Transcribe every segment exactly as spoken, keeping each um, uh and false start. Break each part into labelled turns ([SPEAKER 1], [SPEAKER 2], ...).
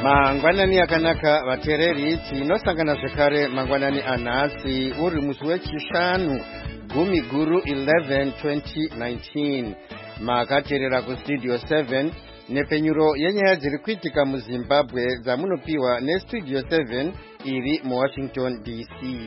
[SPEAKER 1] Mangwanani akanaka vatereri tinosangana zvekare mangwanani anhasi uri musi wechishanu gumi guru eleven twenty nineteen makateerera kustudio seven nepenyuro yenyaya dziri kuitika muZimbabwe dzamunopiwa nestudio seven iri muWashington D C.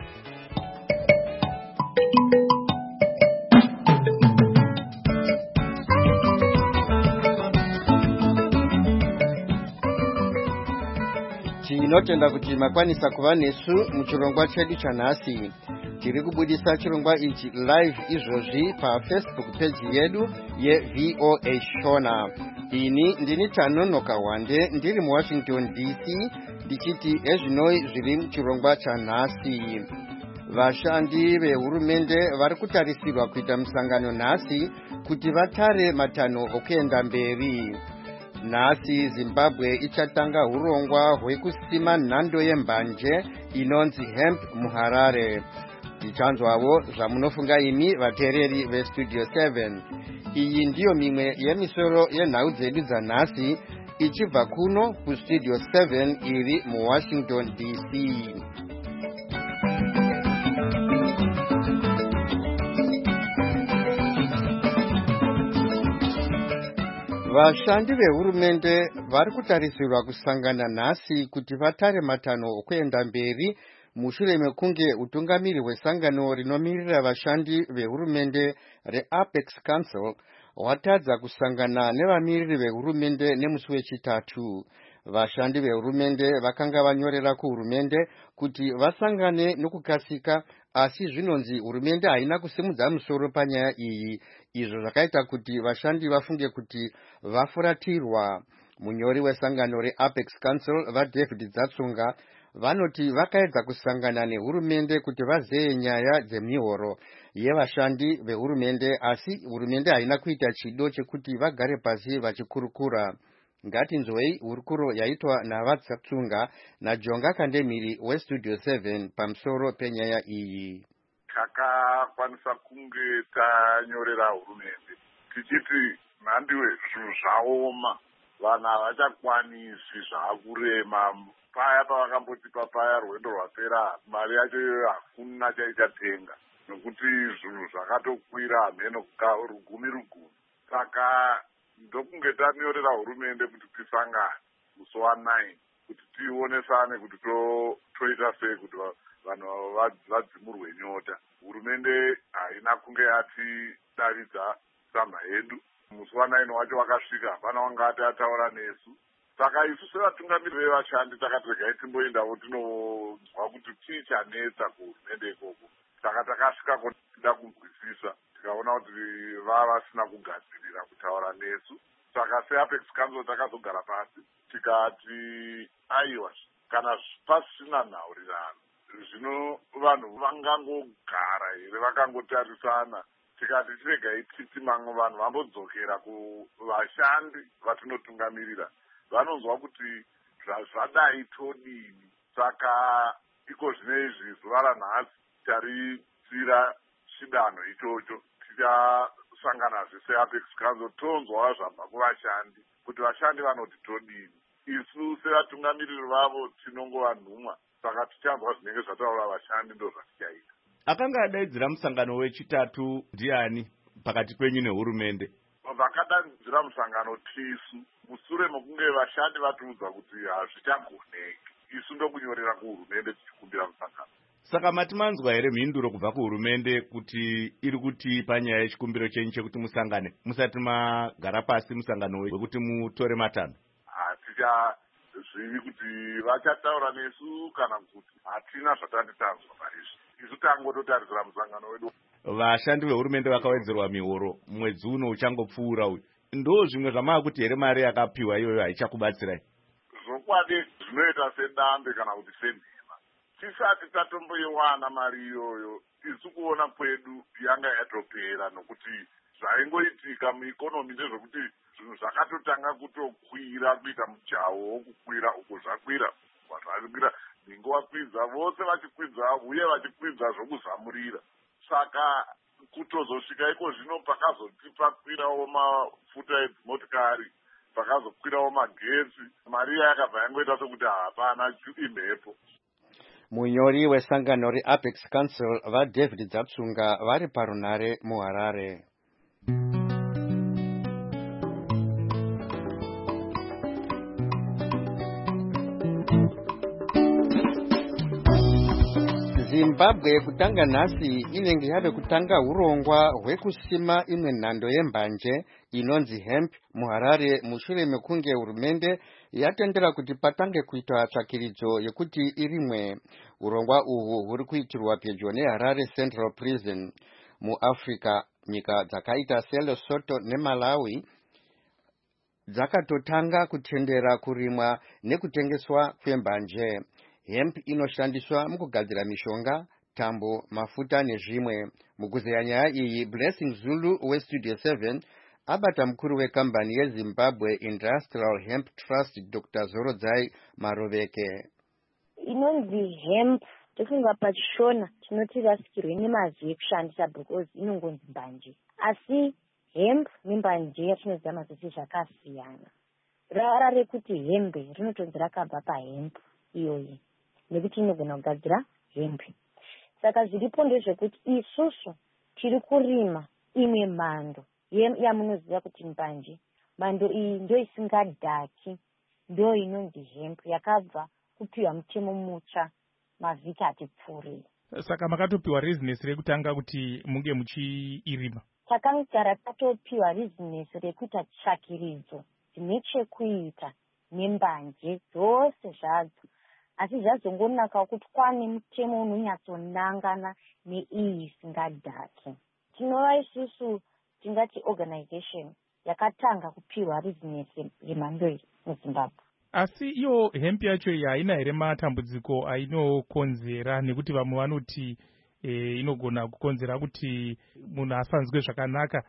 [SPEAKER 1] Tinotenda kuti makwanisa kuva nesu muchirongwa chedu chanhasi. Tiri kubudisa chirongwa ichi live izvozvi paFacebook page yedu yeV O A Shona. Ini ndini Tanonoka Wande ndiri muWashington D C ndichiti ezvinoi zviri muchirongwa chanhasi. Vashandi vehurumende vari kutarisirwa kuita musangano nhasi kuti vatare matanho okuenda mberi. Nhasi Zimbabwe ichatanga hurongwa hwekusima nhando yembanje inonzi hemp muHarare. Tichanzwawo zvamunofunga imi vateereri vestudio seven. Iyi ndiyo mimwe yemisoro yenhau dzedu dzanhasi ichibva kuno kustudio seven iri muWashington D C. Vashandi vehurumende vari kutarisirwa kusangana nhasi kuti vatare matanho okuenda mberi mushure mekunge utungamiri hwesangano rinomirira vashandi vehurumende reApex Council hwatadza kusangana nevamiriri vehurumende nemusi wechitatu. Vashandi vehurumende vakanga vanyorera kuhurumende kuti vasangane nokukasika, asi zvinonzi hurumende haina kusimudza musoro panyaya iyi, izvo zvakaita kuti vashandi vafunge kuti vafuratirwa. Munyori wesangano reApex Council vaDavid Dzatsunga vanoti vakaedza kusangana nehurumende kuti vazeye nyaya dzemihoro yevashandi vehurumende, asi hurumende haina kuita chido chekuti vagare pasi vachikurukura. Ngatinzwei hurukuro yaitwa navaDzatsunga naJonga Kandemiri westudio seven pamusoro penyaya iyi.
[SPEAKER 2] Takakwanisa kunge tanyorera hurumende tichiti mhandiwe zvinhu zvaoma, vanhu havachakwanisi zvaakurema. Paya pavakakambotipa paya rwendo rwapera mari yacho iyoyo hakuna chaichatenga nokuti zvinhu zvakatokwira hameno rugumi rugumi. Saka ndokunge tanyorera hurumende kuti tisangane musi wanine kuti tionesane kuti toita sei kuti vanhu vadzimurwe nyota. Hurumende haina kunge yatidaridza tsamba yedu. Musi wanine wacho wakasvika, hapana wanga ati ataura nesu. Saka isu sevatungamiri vevashandi takati regai timboendawo tinonzwa kuti chii chanetsa kuhurumende ikoko. Saka takasvikako tida kunzwisisa, tikaona kuti vava vasina kugadzirira kutaura nesu. Saka seApex Council takazogara pasi tikati aiwa, kana pasina nhaurirano zvino vanhu vangangogara here vakangotarisana. Tikati tiregai titi mamwe vanhu vambodzokera kuvashandi vatinotungamirira, vanonzwa kuti zvazvadai todini. Saka iko zvinezvi zuva ranhasi taritsira chidanho ichocho. Tichasanganazve seApex Council tonzwawo zvabva kuvashandi kuti vashandi vanoti todini. Isu sevatungamiriri vavo tinongova nhumwa, saka tichanzwa zvinenge zvataura vashandi ndo zvatichaita.
[SPEAKER 3] Akanga adaidzira musangano wechitatu ndiani pakati penyu nehurumende?
[SPEAKER 2] Vakadaidzira musangano tisu mushure mokunge vashandi vatiudza kuti hazvichagoneki. Isu ndokunyorera kuhurumende tichikumbira musangano.
[SPEAKER 3] Saka mati manzwa here mhinduro kubva kuhurumende kuti iri kuti panyaya yechikumbiro chenyu chekuti musangane musati magara pasi musangano wekuti mutore matanho?
[SPEAKER 2] Hatichazvivi kuti vachataura nesu kana kuti hatina zvatati tanzwa parizvi. Isu tangototarisira musangano wedu.
[SPEAKER 3] Vashandi vehurumende vakawedzerwa mihoro mwedzi uno uchangopfuura uyu. Ndo zvimwe zvamava kuti here mari yakapiwa iyoyo haichakubatsirai?
[SPEAKER 2] Zvokwadi zvinoita sedambe kana kuti senhema. Tisati tatomboiwana mari iyoyo, isu kuona kwedu yanga yatopera nokuti zvaingoitika muikonomi ndezvekuti zvinhu zvakatotanga kutokwira kuita mujawo wokukwira uko zvakwira zvakwira ningo wakwidza vose vachikwidza uye vachikwidza zvokuzamurira. Saka kutozosvika iko zvino pakazotipa kwirawo mafuta edzimotikari pakazokwirawo magetsi, mari iya yakabva yangoita sokuti hapana imhepo.
[SPEAKER 1] Munyori wesangano reApex Council vaDavid Dzatsunga vari parunare muHarare. Zimbabwe kutanga nhasi inenge yave kutanga urongwa hwekusima imwe nhando yembanje inonzi hemp muHarare mushure mekunge hurumende yatendera kuti patange kuitwa tsvakiridzo yekuti irimwe. Urongwa uhwu huri kuitirwa pedyo neHarare Central Prison. MuAfrica, nyika dzakaita seLesotho neMalawi dzakatotanga kutendera kurimwa nekutengeswa kwembanje. Hemp inoshandiswa mukugadzira mishonga, tambo, mafuta nezvimwe. Mukuzeya nyaya iyi, Blessing Zulu weStudio seven abata mukuru wekambani yeZimbabwe Industrial Hemp Trust Doctor Zorodzai Maroveke.
[SPEAKER 4] Inonzi hemp tofunga pachishona tinoti rasikirwe nemazwi ekushandisa because inongonzi mbanje. Asi hemp nembanje yatinoziva mazisi zvakasiyana. Rara rekuti hembe rinotonzi rakabva pahemp iyoyi. Nekuti inogona kugadzira hemp. Saka zviripo ndezvekuti isusu tiri kurima imwe mhando yamunoziva kuti mbanje. Mhando iyi ndio isingadhaki, ndio inonzi hemp yakabva kupiwa mutemo mutsva mavhiki ati pfuuri.
[SPEAKER 5] Saka makatopiwa rezinesi rekutanga kuti munge muchiirima?
[SPEAKER 4] Takagara tatopiwa rezinesi rekuita tsvakiridzo dzine chekuita nembanje dzose zvadzo. Asi zvazongonaka kuti kwane mutemo unonyatsonangana neiyi isingadhaki. Tinova isusu tingati organization yakatanga kupiwa rezinesi remhando iyi muZimbabwe.
[SPEAKER 5] Asi iyo hemp yacho iyi haina here matambudziko ainokonzera, nekuti vamwe vanoti e, inogona kukonzera kuti munhu asanzwe zvakanaka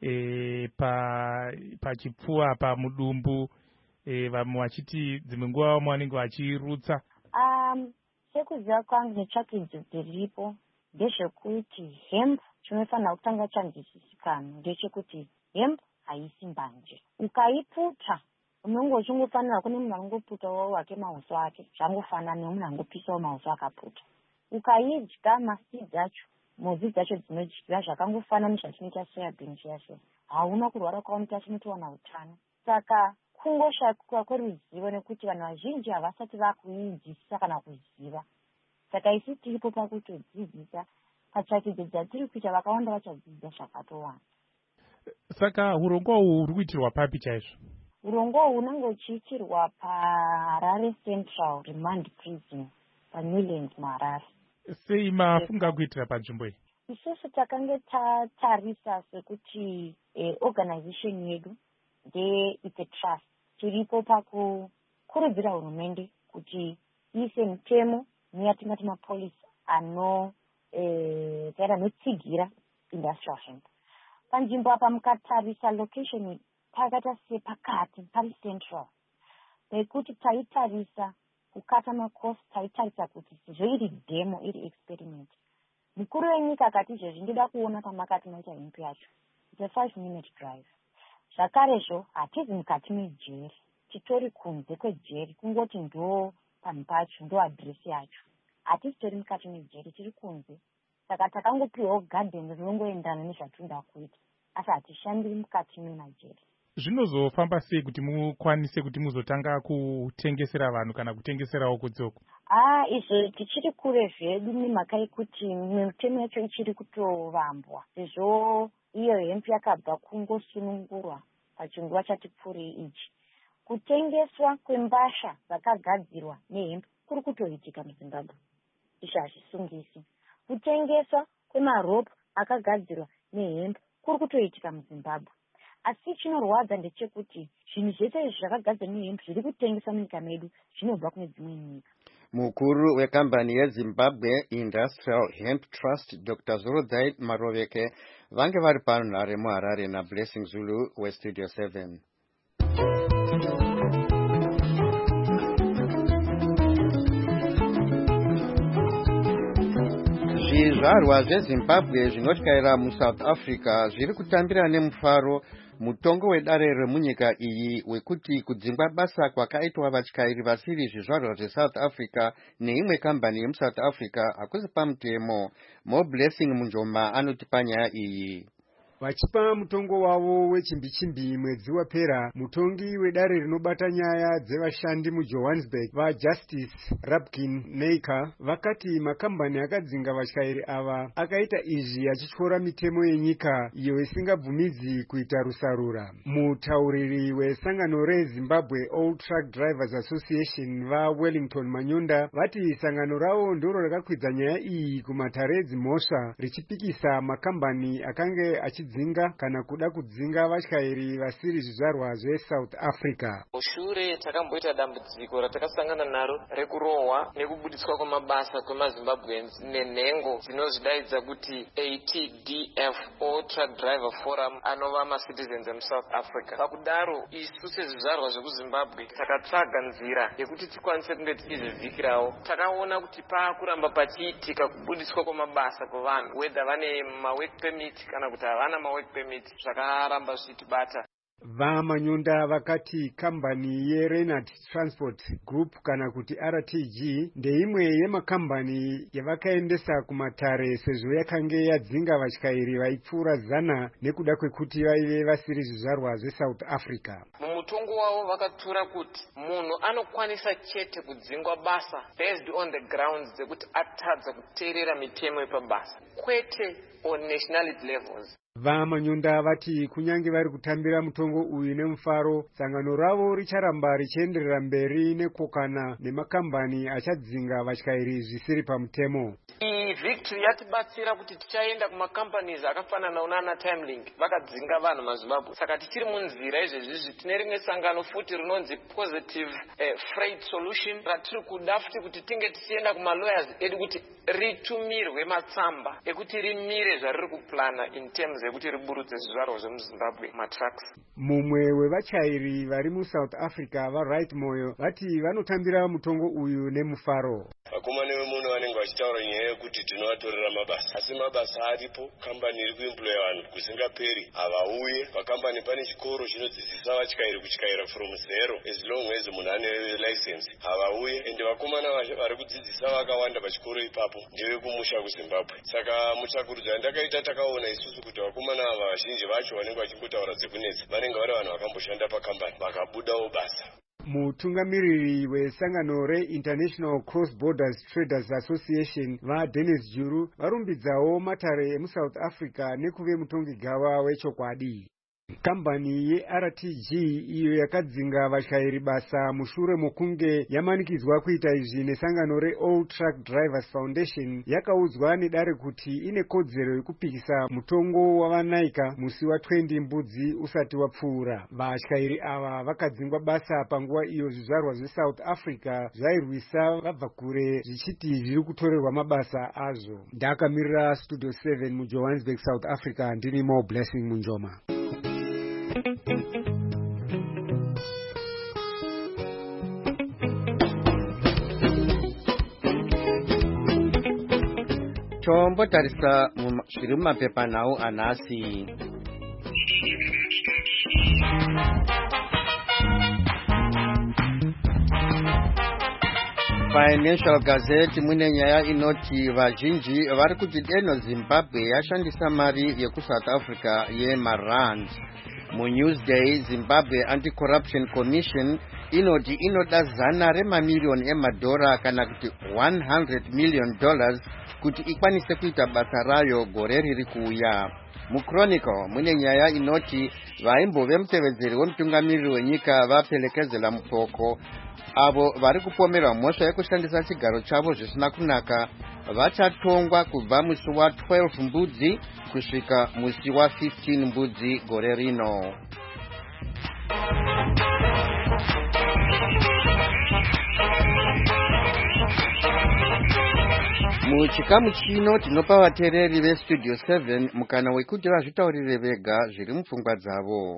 [SPEAKER 5] e, pa pachipfuva pamudumbu, e, vamwe vachiti dzimwe nguva vamwe vanenge vachirutsa.
[SPEAKER 4] Um, sekuziva kwangu netsvakidzo dziripo ndezvekuti hemp chinofanira kutanga chanzwisisikana ndechekuti hemp haisi mbanje. Ukaiputa unongo uchingofanira kune munhu angoputawo wake mahuso ake zvangofanana nemunhu angopisawo mahuso akaputa. Ukaidya masidzi acho, mhodzi dzacho dzinodyiwa zvakangofanana nezvatinoita soyabhini chiyasho, hauna kurwara kwaunoita chinotowana utano. Saka kungoshaikwa kweruzivo nekuti vanhu vazhinji havasati vakuidzidzisa kana kuziva. Saka isi tiripo pakutodzidzisa patsvakidzo dzatiri kuita, vakawanda vachadzidzisa zvakatowanda.
[SPEAKER 5] Saka urongwa uhwu huri kuitirwa papi chaizvo?
[SPEAKER 4] Urongwa uhwu unenge uchiitirwa paHarare Central Remand Prison paNewland muHarare.
[SPEAKER 5] Sei mafunga kuitira panzvimbo iyi?
[SPEAKER 4] Isusu takange tatarisa sekuti eh, organization yedu de it's a trust. Tiripo pakukurudzira hurumende kuti ise mutemo neyatingati mapolisi ano eh, kaira anotsigira industrial hemp. Panzvimbo apa mukatarisa location pakata sepakati pari central. Pekuti taitarisa kukata makosi, taitarisa kuti zvoiri demo iri experiment. Mukuru wenyika akati izvezvi ndida kuona pamakati maita hemp yacho. It's a five minute drive. Zvakarezvo hatizi mukati mejeri, titori kunze kwejeri, kungoti ndo panhu pacho, ndo adresi yacho. Hatisi tori mukati mejeri, tiri kunze. Saka takangopiwawo garden rinongoendana nezvatinoda kuita, asi hatishandiri mukati memajeri.
[SPEAKER 5] Zvinozofamba sei kuti mukwanise kuti muzotanga kutengesera vanhu kana kutengeserawo kudzoko?
[SPEAKER 4] Ah, izvo tichiri kure zvedu nemhaka yekuti mitemo yacho ichiri kutovambwa. Sezvo iyo hemp yakabva kungosunungurwa pachinguva chati pfuurei ichi. Kutengeswa kwembasha dzakagadzirwa nehemp kuri kutoitika muZimbabwe. Izvo hazvisungisi. Kutengeswa kwemaropu akagadzirwa nehemp kuri kutoitika muZimbabwe. Asi chinorwadza ndechekuti zvinhu zvese izvi zvakagadzirwa nehemp zviri kutengeswa munyika medu zvinobva kune dzimwe nyika.
[SPEAKER 1] Mukuru wekambani yeZimbabwe Industrial Hemp Trust Doctor Zorodzai Maroveke vange vari panhare muHarare naBlessing Zulu weStudio seven. Zvizvarwa zveZimbabwe zvinotyaira muSouth Africa zviri kutambira nemufaro mutongo wedare remunyika iyi wekuti kudzingwa basa kwakaitwa vatyairi vasiri zvizvarwa zveSouth Africa neimwe kambani yemuSouth Africa hakusi pamutemo. Mo Blessing Munjoma anoti panyaya iyi.
[SPEAKER 6] Vachipa mutongo wavo wechimbi-chimbi mwedzi wapera, mutongi wedare rinobata nyaya dzevashandi muJohannesburg vaJustice Rabkin Neika vakati makambani akadzinga vatyairi ava akaita izvi achityora mitemo yenyika iyo isingabvumidzi kuita rusarura. Mutauriri wesangano reZimbabwe All Truck Drivers Association vaWellington Manyunda vati sangano ravo ndiro rakakwidza nyaya iyi kumatare edzimhosva richipikisa makambani akange achi dzinga kana kuda kudzinga vatyairi vasiri zvizvarwa zveSouth Africa.
[SPEAKER 7] Mushure takamboita dambudziko ratakasangana naro rekurohwa nekubudiswa kwamabasa kwemaZimbabweans nenhengo dzinozvidaidza kuti A T D F All Truck Driver Forum anova macitizens emuSouth Africa. Pakudaro isu sezvizvarwa zvekuZimbabwe takatsvaga nzira yekuti tikwanise kunge tichizvivhikirawo. Takaona kuti paakuramba pachiitika kubudiswa kwamabasa kuvanhu whether vane mawork permit kana kuti havana mawork permit zvakaramba zvichitibata.
[SPEAKER 6] VaManyunda vakati kambani yeRenard Transport Group kana kuti R T G ndeimwe yemakambani yavakaendesa kumatare sezvo yakange yadzinga vatyairi vaipfuura zana nekuda kwekuti vaive vasiri zvizvarwa zveSouth Africa.
[SPEAKER 7] Mumutongo wavo vakatura kuti munhu anokwanisa chete kudzingwa basa based on the grounds dzekuti atadza kuteerera mitemo yepabasa, kwete on nationality levels.
[SPEAKER 6] VaManyunda vati kunyange vari kutambira mutongo uyu nemufaro, sangano ravo richaramba richienderera mberi nekokana nemakambani achadzinga vatyairi zvisiri pamutemo.
[SPEAKER 7] Iyi victory yatibatsira kuti tichaenda kumacompanies akafanana unana Timelink vakadzinga vanhu maZimbabwe. Saka tichiri munzira izvezvizvi tine rimwe sangano futi rinonzi Positive eh, Freight Solution ratiri kuda futi kuti tinge tichienda kumalawyers edu kuti ritumirwe matsamba ekuti rimire zvariri kuplana in terms yekuti riburutse zvizvarwa zvemuZimbabwe matrucks.
[SPEAKER 6] Mumwe wevatyairi vari muSouth Africa vaRight Moyo vati vanotambira mutongo uyu nemufaro.
[SPEAKER 8] Vakomana vemunhu vanenge vachitaura nyaya yekuti tinovatorera mabasa, asi mabasa aripo. Kambani iri kuemploya vanhu kusingaperi, havauye. Pakambani pane chikoro chinodzidzisa vatyairi kutyaira from zero as long as munhu ane license, havauye. Ende vakomana vari kudzidzisa vakawanda pachikoro ipapo ndevekumusha kuZimbabwe. Saka mutsvakurudzo yandakaita takaona isusu kuti vakomana ava vazhinji vacho vanenge vachingotaura dzekunetsa vanenge vari vanhu vakamboshanda pakambani vakabudawo basa.
[SPEAKER 6] Mutungamiriri wesangano reInternational Cross Borders Traders Association vaDennis Juru varumbidzawo matare emuSouth Africa nekuve mutongigawa wechokwadi. Kambani yeR T G iyo yakadzinga vatyairi basa mushure mokunge yamanikidzwa kuita izvi nesangano reAll Truck Drivers Foundation yakaudzwa nedare kuti ine kodzero yekupikisa mutongo wavanaika musi wa20 mbudzi usati wapfuura. Vatyairi ava vakadzingwa basa panguva iyo zvizvarwa zveSouth Africa zvairwisa vabva kure zvichiti zviri kutorerwa mabasa azvo. Ndakamirira Studio seven muJohannesburg, South Africa, ndini Mo Blessing Munjoma.
[SPEAKER 1] Chombo tarisa zviri mumapepa nawo anasi. Financial Gazette mune nyaya inoti vazhinji vari kuti deno Zimbabwe yashandisa mari yekuSouth Africa yemarand. MuNewsday, Zimbabwe Anti-Corruption Commission inoti inoda zana remamiliyoni emadhora kana kuti one hundred million dollars kuti ikwanise kuita basa rayo gore riri kuuya. MuChronicle mune nyaya inoti vaimbove mutevedzeri wemutungamiriri wenyika vapelekezela mupoko avo vari kupomerwa mhosva yekushandisa chigaro chavo zvisina kunaka vachatongwa kubva musi wa12 mbudzi kusvika musi wa15 mbudzi gore rino. Muchikamu chino tinopa vateereri veStudio seven mukana wekuti vazvitaurire vega zviri mupfungwa dzavo.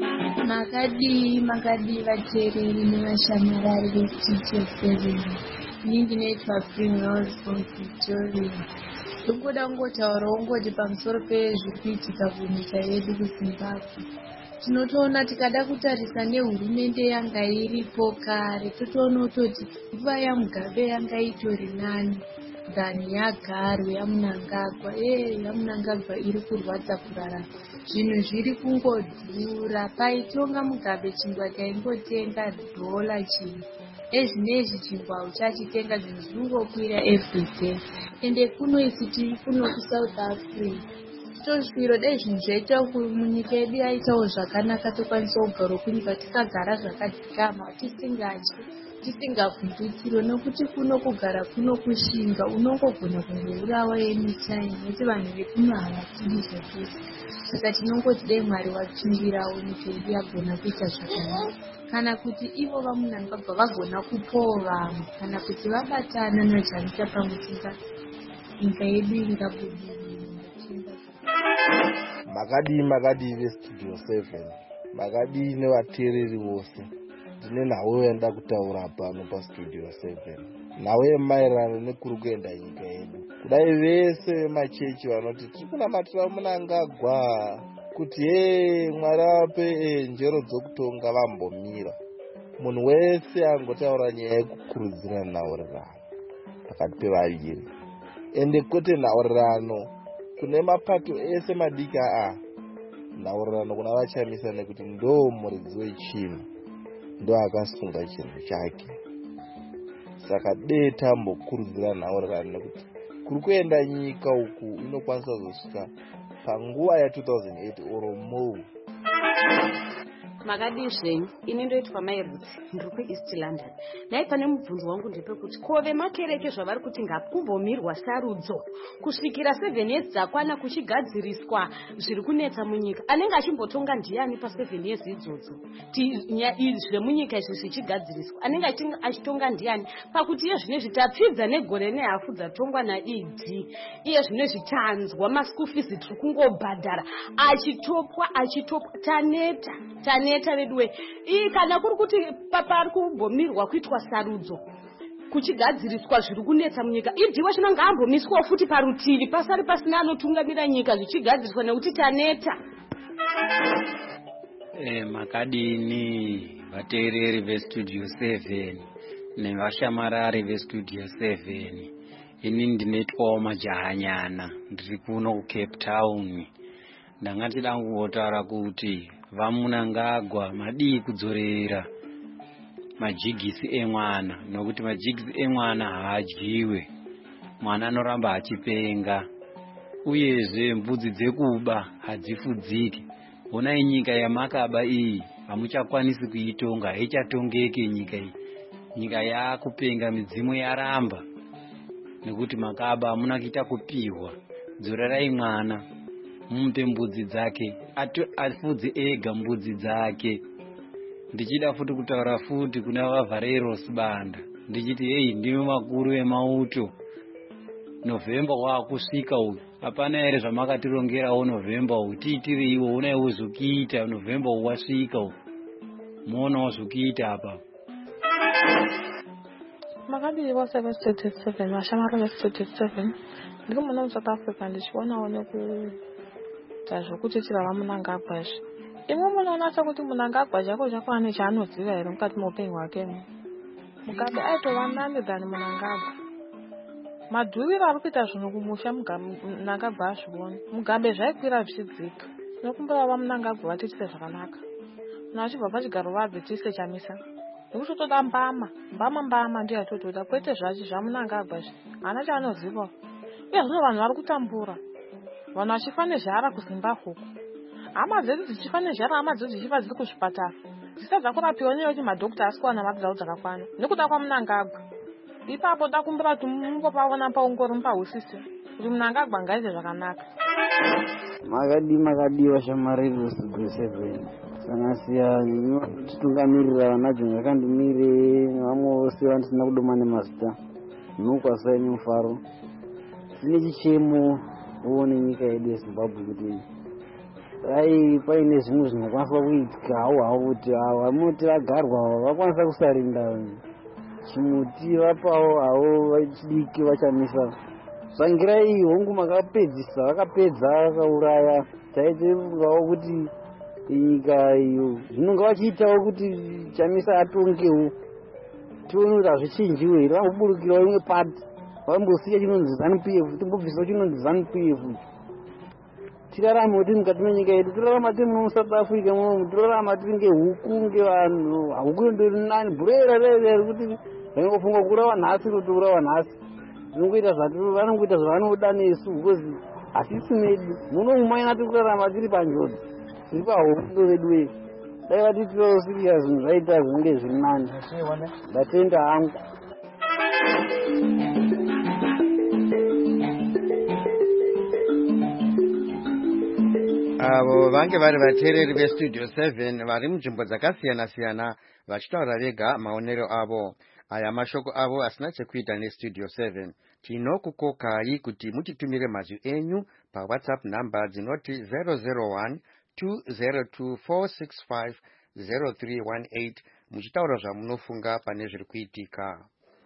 [SPEAKER 9] Makadi makadi vateereri nevashamarari veStudio seven. ini ndinoitwa Primrose from Victoria. Ndongoda kungotaurawo ngoti pamusoro pezviri kuitika kunyika yedu kuZimbabwe. Tinotoona tikada kutarisa nehurumende yanga iripo kare, totoona kutoti nguva yaMugabe yanga itori nani dhani yaGaru yaMnangagwa. Eh, yaMnangagwa iri kurwadza kurarama. Zvinhu zviri kungodhura. Paitonga Mugabe chingwa chaingotenga dhola chimwe. Ezvinezvi chingwa uchachitenga zvinhu zviri kungokwira everyday. Ende kuno isi tiri kuno kuSouth Africa. Tozviro dai zvinhu zvaita munyika yedu yaitawo zvakanaka, tokwanisa kugara kunyika tikagara zvakadzikama tisingatyi tisingavhundutsiro, nokuti kuno kugara kuno kushinga unongogona kungourawa anytime nekuti vanhu vekuno havatidi zvekuti. Saka tinongoti dai Mwari watsvingirawo nyika yedu yagona kuita zvakanaka, kana kuti ivo vaMnangagwa vagona kupawo vamwe, kana kuti vabatana naJamisa Pamutsinga nyika yedu ingabudirira.
[SPEAKER 10] Makadi makadi vestudio seven, makadi nevateereri vose. Ndine nawe wenda kutaura pano pastudio seven. Nawe maererano nekuri kuenda nyika yedu. Kudai vese vemachechi vanoti tiri kunamatira Mnangagwa kuti he Mwari ape njero dzokutonga vambomira. Munhu wese angotaura nyaya yekukurudzira nhaurirano pakati pevaviri. Ende kwete nhaurirano kune mapato ese madiki aa, nhaurirano kuna vaChamisa nekuti ndo muridzi wechinhu, ndo akasunga chinhu chake. Saka dei tambokurudzira nhaurirano nekuti kuri kuenda nyika uku inokwanisa kuzosvika panguva ya two thousand eight oro more.
[SPEAKER 11] Makadi zvenyu, ini ndoitwa Mairuti, ndiri kuEast London. Nai pane mubvunzo wangu ndepekuti kove makereke zvavari kuti ngakumbomirwa sarudzo kusvikira seven years dzakwana kuchigadziriswa zviri kunetsa munyika. Anenge achimbotonga ndiani pa seven years idzodzo? Zvemunyika izvi zvichigadziriswa anenge achitonga ndiani? Pakuti iye zvinezvi tapfidza negore nehafu dzatongwa naE D. Iye zvinezvi tanzwa maschool fees tiri kungobhadhara achitopwa achitopwa taneta taneta redwe. Ii kana kuri kuti papari kumbomirwa kuitwa sarudzo kuchigadziriswa zviri kunetsa munyika, idiwa chino ngaambomiswa futi parutivi pasari pasina anotungamira nyika zvichigadziriswa nekuti taneta.
[SPEAKER 12] Eh, makadini vateereri vestudio seven nevashamarari vestudio seven. Ini ndinoitwawo majahanyana ndiri kuno kuCape Town. Ndangati dangotaura kuti vaMnangagwa madii kudzorera majigisi emwana, nokuti majigisi emwana haadyiwe, mwana anoramba achipenga, uyezve mbudzi dzekuba hadzifudziki. Honai nyika yamakaba iyi hamuchakwanisi kuitonga, haichatongeke nyika iyi. Nyika yakupenga, midzimu yaramba, nekuti makaba hamuna kuita kupihwa. Dzorerai mwana, mumpe mbudzi dzake, afudze ega mbudzi dzake. Ndichida futi kutaura futi kuna vaVareros banda, ndichiti hei ndimi makuru emauto. Novemba waakusvika uyu, hapana here zvamakatirongerawo Novemba uyu, tiitire iwo unaiwo zvokuita. Novemba uyu wasvika uyu, moonawo zvokuita apa.
[SPEAKER 13] Makadi vose vestudio seven, vashamari vestudio seven, ndiri muno muSouth Africa ndichionawo nekuita zvokuchiitira vaMnangagwa izvi. Imwe munoona sekuti Mnangagwa chako chako ane chaanoziva here mukati muupenyu hwakemo. Mugabe aitova nani dhani Mnangagwa. Madhuviro ari kuita zvinhu kumusha Mnangagwa azviona. Mugabe zvaikwira zvichidzika. Tinokumbira vaMnangagwa vatiitise zvakanaka. Munhu achibva pachigaro vabve tiise Chamisa. Nekuti toda mbama, mbama mbama ndiyo yatotoda, kwete zvachi zvaMnangagwa izvi. Haana chaanoziva. Uye zvino vanhu vari kutambura. Vanhu vachifa nezhara kuZimbabwe uku. Hama dzedu dzichifa nezhara, hama dzedu dzichifa dziri kuzvipatara. Dzisabva kurapiwa nenyaya yekuti madhokita asi kuwana mari dzavo dzakakwana. Nekuda kwaMnangagwa. Ipapo takumbira kuti mungopavona paungori mupahusise kuti Mnangagwa ngaite zvakanaka.
[SPEAKER 14] Makadi makadi vashamari vestudio seven. Sanasiya titungamirira vanadzo ngakandimire nevamwe vose vandisina kudoma nemazita. Nokwasaini mufaro. Tine chichemo uone nyika yedu yeZimbabwe kuti dai paine zvimwe zvinokwanisa kuitika hawo hawo kuti ava muti vagarwa vakwanisa kusarinda chimuti vapawo havo vachidiki vachamisa zvangira iyi hongu makapedzisa vakapedza vakauraya taite vawo kuti nyika iyo zvinonga vachiitawo kuti chamisa atongewo tione kuti hazvichinjiwe here vamboburukirawo imwe pati vambosiya chinonzi ZANU-P F timbobvisawo chinonzi ZANU-P F tirarame kuti mukati menyika yedu tirarama tiri muno muSouth Africa munomu tirarama tiri ngehuku ngevanhu huku ndori nani bhurera rere kuti vaingofunga kurawa nhasi kuti urawa nhasi zvinongoita vanongoita zvavanoda nesu because hasisi medu munomu maina tiri kurarama tiri panjodzi tiri pahondo vedu vedu dai vatitirawo siriya zvinhu zvaita zvinenge zviri nani ndatenda hangu.
[SPEAKER 1] avo vange vari vateereri vestudio seven vari munzvimbo dzakasiyana siyana vachitaura vega maonero avo. Aya mashoko avo asina chekuita nestudio seven. Tinokukokai kuti mutitumire mazwi enyu pawhatsapp namba dzinoti zero zero one two zero two four six five zero three one eight muchitaura zvamunofunga pane zviri kuitika.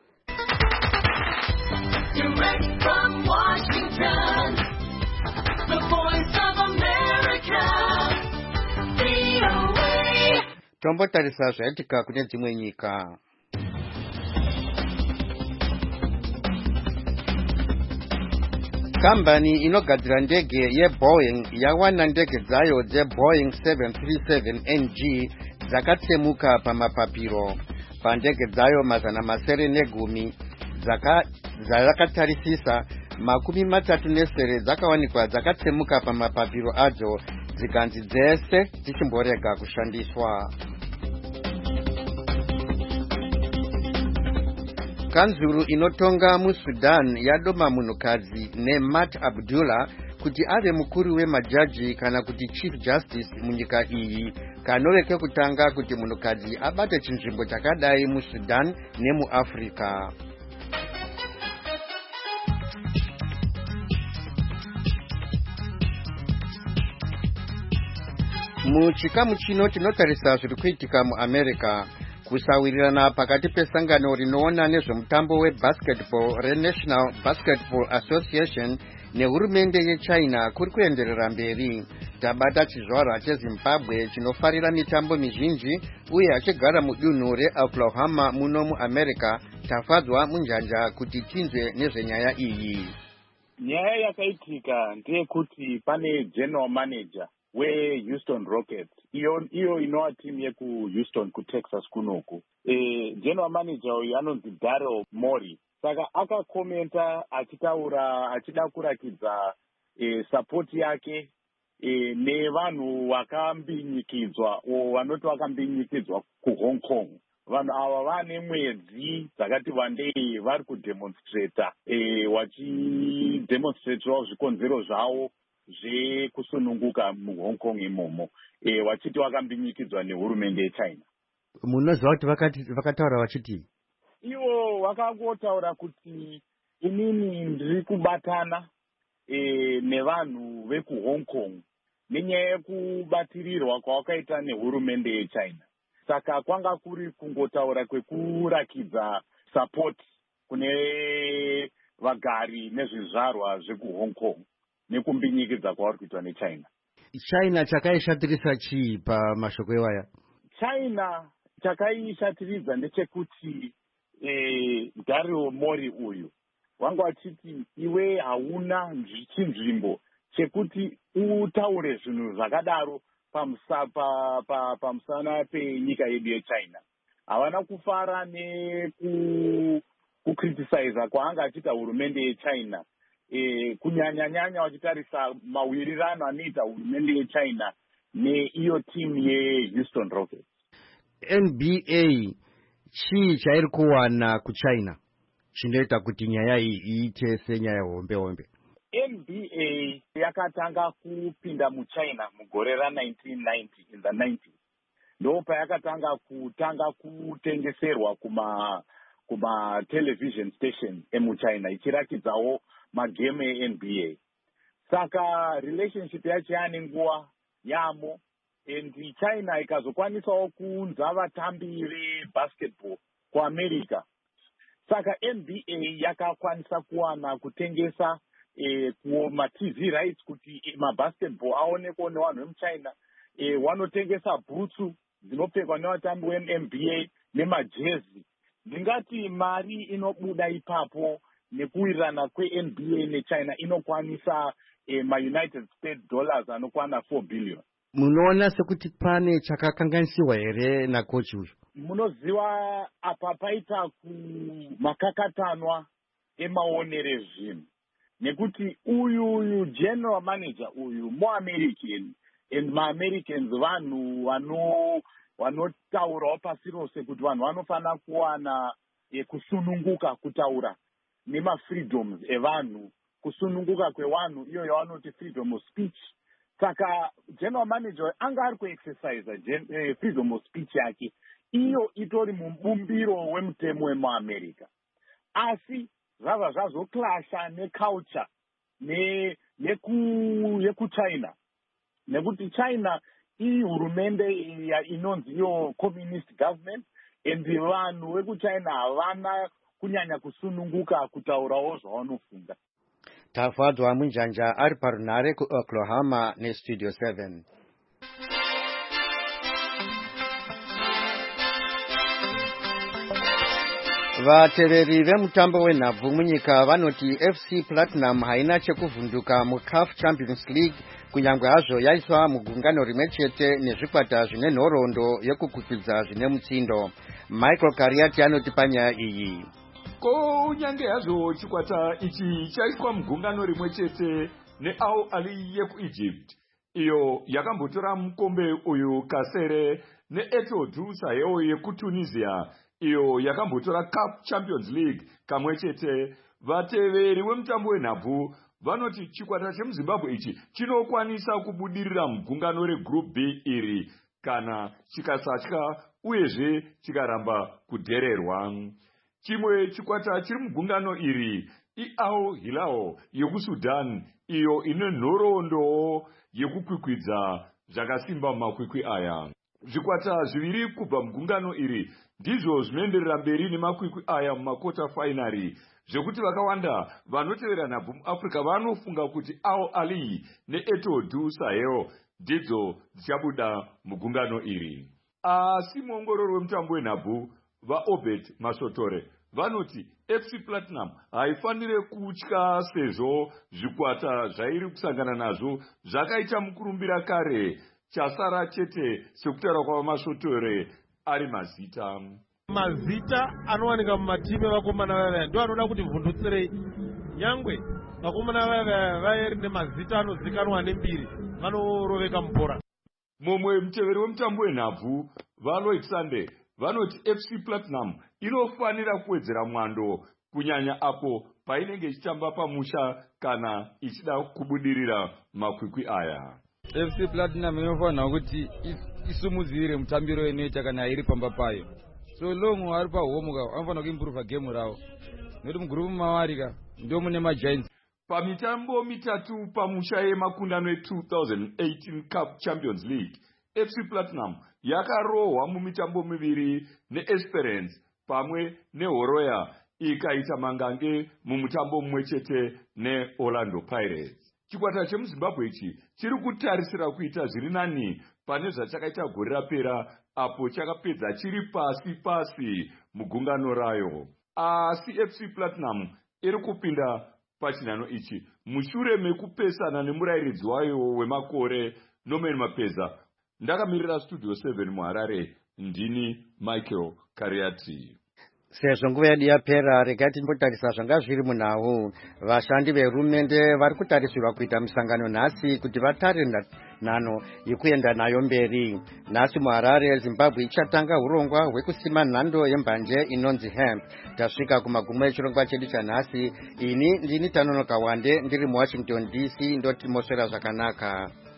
[SPEAKER 1] Direct from Washington, the voice of America, V O A. Tombotarisa zvaitika kune dzimwe nyika. Kambani inogadzira ndege yeBoeing yawana ndege dzayo dzeBoeing seven thirty-seven N G dzakatsemuka pamapapiro. Pandege dzayo mazana masere negumi dzakatarisisa makumi matatu nesere dzakawanikwa dzakatsemuka pamapapiro adzo dzikanzi dzese dzichimborega kushandiswa. Kanzuru inotonga muSudan yadoma munhukadzi Nemat Abdullah kuti ave mukuru wemajaji kana kuti chief justice munyika iyi, kanove kekutanga kuti munhukadzi abate chinzvimbo chakadai muSudan nemuAfrica. Muchikamu chino tinotarisa zviri kuitika muAmerica. Kusawirirana pakati pesangano rinoona nezvemutambo webasketball reNational Basketball Association nehurumende yeChina kuri kuenderera mberi. Tabata chizvarwa cheZimbabwe chinofarira mitambo mizhinji uye achigara mudunhu reOklahoma muno muAmerica tafadzwa munjanja kuti tinzwe nezvenyaya iyi.
[SPEAKER 15] Nyaya yakaitika ndeyekuti pane general manager weHouston Rockets, iyo iyo inova timu yekuHouston kuTexas kunoku. E, general manager uyu anonzi Daryl Morey. Saka akakomenta achitaura achida kurakidza e, support yake e, nevanhu vakambinyikidzwa o vanoti vakambinyikidzwa kuHong Kong. Vanhu ava vane mwedzi dzakati wandei vari kudemonstrata e, vachidemonstratirawo zvikonzero zvavo zvekusununguka muHong Kong imomo e, vachiti vakambinyikidzwa nehurumende yeChina.
[SPEAKER 1] Munoziva kuti vakati vakataura vachiti
[SPEAKER 15] ivo vakangotaura kuti inini ndiri kubatana e, nevanhu vekuHong Kong nenyaya yekubatirirwa kwavakaita nehurumende yeChina. Saka kwanga kuri kungotaura kwekurakidza support kune vagari nezvizvarwa zvekuHong Kong nekumbinyikidza kwavari kuitwa neChina.
[SPEAKER 1] China chakaishatirisa chii pamashoko iwaya?
[SPEAKER 15] China chakaishatiridza ndechekuti eh, Daryl Morey uyu wanga achiti iwe hauna chinzvimbo chekuti utaure zvinhu zvakadaro pamusana pa, pa, pa penyika yedu yeChina. Havana kufara nekukriticiza kwaanga achiita hurumende yeChina. E, kunyanya-nyanya wachitarisa mawirirano anoita hurumende yeChina neiyo timu yeHouston Rockets.
[SPEAKER 1] N B A chii chairi kuwana kuChina chinoita kuti nyaya iyi iite senyaya hombe hombe?
[SPEAKER 15] N B A yakatanga kupinda muChina mugore ra-nineteen ninety, in the nineties. Ndo payakatanga kutanga kutengeserwa kuma kuma television station emuChina ichirakidzawo magame e-N B A. Saka relationship yacho yaane nguva yamo, and China ikazokwanisawo kuunza vatambi vebasketball kuAmerica. saka N B A yakakwanisa kuwana kutengesa eh, ma-T V rights kuti eh, mabasketball aonekwa nevanhu vemuchina. Eh, wanotengesa bhutsu dzinopfekwa nevatambi ve-N B A nemajezi. Ndingati mari inobuda ipapo nekuwirirana kwe-N B A nechina inokwanisa eh, ma-United States dollars anokwana four billion.
[SPEAKER 1] Munoona sekuti pane chakakanganisiwa here nakochi uyu?
[SPEAKER 15] Munoziva apa paita kumakakatanwa emaonere zvinhu nekuti uyu uyu general manager uyu mu-American, and ma-Americans vanhu vano vanotaurawo pasi rose kuti vanhu vanofanira kuwana eh, kusununguka kutaura nema-freedoms evanhu, kusununguka kwevanhu iyo yavanoti freedom of speech. Saka general manager anga ari kuexercise eh, freedom of speech yake iyo itori mubumbiro wemutemo wemuamerica, asi zvava zvazoklasha neculture ne yekuchina nekuti China ihurumende inonzi iyo communist government, and vanhu vekuchina havana kunyanya kusununguka kutaurawo zvavanofunga.
[SPEAKER 1] Tafadzwa Munjanja ari parunhare kuOklahoma neStudio seven. Vateveri vemutambo wenhabvu munyika vanoti F C Platinum haina chekuvhunduka muCAF Champions League kunyange hazvo yaiswa mugungano rimwe chete nezvikwata zvine nhoroondo yekukwikwidzwa zvine mutsindo. Michael Kariati anoti panyaya iyi.
[SPEAKER 16] Kunyange hazvo chikwata ichi chaiswa mugungano rimwe chete neAl Ahly yekuEgypt, iyo yakambotora mukombe uyu kasere, neEtoile Sahel yekuTunisia, iyo yakambotora CAF Champions League kamwe chete. Vateveri wemutambo wenhabvu vanoti chikwata chemuZimbabwe ichi chinokwanisa kubudirira mugungano reGroup B iri kana chikasatya uyezve chikaramba kudhererwa. Chimwe chikwata chiri mugungano iri iAl Hilal yekuSudan, iyo ine nhoroondo yekukwikwidza zvakasimba mumakwikwi aya. Zvikwata zviviri kubva mugungano iri ndizvo zvinoenderera mberi nemakwikwi aya mumakota finari, zvekuti vakawanda vanotevera nhabvu muAfrica vanofunga kuti Al Ahly neEtoile Sahel ndidzo dzichabuda mugungano iri. Asi muongorori wemutambo wenhabvu vaObert Masotore vanoti F C Platinum haifanire kutya sezvo zvikwata zvairi kusangana nazvo zvakaita mukurumbira kare, chasara chete sekutaura kwavaMasotore ari mazita.
[SPEAKER 17] Mazita anowanika mumatimu evakomana vaya ndo anoda kuti mvhundutsirei. Nyangwe vakomana vaya vaeri nemazita anozikanwa nembiri vanoroveka mubhora.
[SPEAKER 16] Mumwe muteveri wemutambo wenhabvu vaLloyd Sunday vanoti F C Platinum inofanira kuwedzera mwando kunyanya apo painenge ichitamba pamusha kana ichida kubudirira makwikwi aya.
[SPEAKER 18] F C Platinum inofanira kuti isumudzire mutambiro inoita kana iri pamba payo. So long vari pahomuka vanofanira kuimprova game ravo nekuti mugurupu mawarika ndio mune maGiants.
[SPEAKER 16] Pamitambo mitatu pamusha yemakundano e two thousand eighteen CAF Champions League, F C Platinum yakarohwa mumitambo miviri neEsperance pamwe neHoroya, ikaita mangange mumutambo mumwe chete neOrlando Pirates. Chikwata chemuZimbabwe ichi chiri kutarisira kuita zviri nani pane zvachakaita gore rapera apo chakapedza chiri pasi pasi mugungano rayo. Asi F C Platinum iri kupinda pachinhano ichi mushure mekupesana nemurairidzi wayo wemakore Norman Mapeza. Ndakamirira Studio seven muHarare, ndini Michael Kariati.
[SPEAKER 1] Sezvo nguva yedu yapera, regai timbotarisa zvanga zviri munhau. Vashandi vehurumende vari kutarisirwa kuita musangano nhasi kuti vatare nhano yekuenda nayo mberi. Nhasi muHarare, Zimbabwe ichatanga urongwa hwekusima nhando yembanje inonzi hemp. Tasvika kumagumo echirongwa chedu chanhasi. Ini ndini Tanonoka Wande ndiri muWashington D C, ndoti moswera zvakanaka.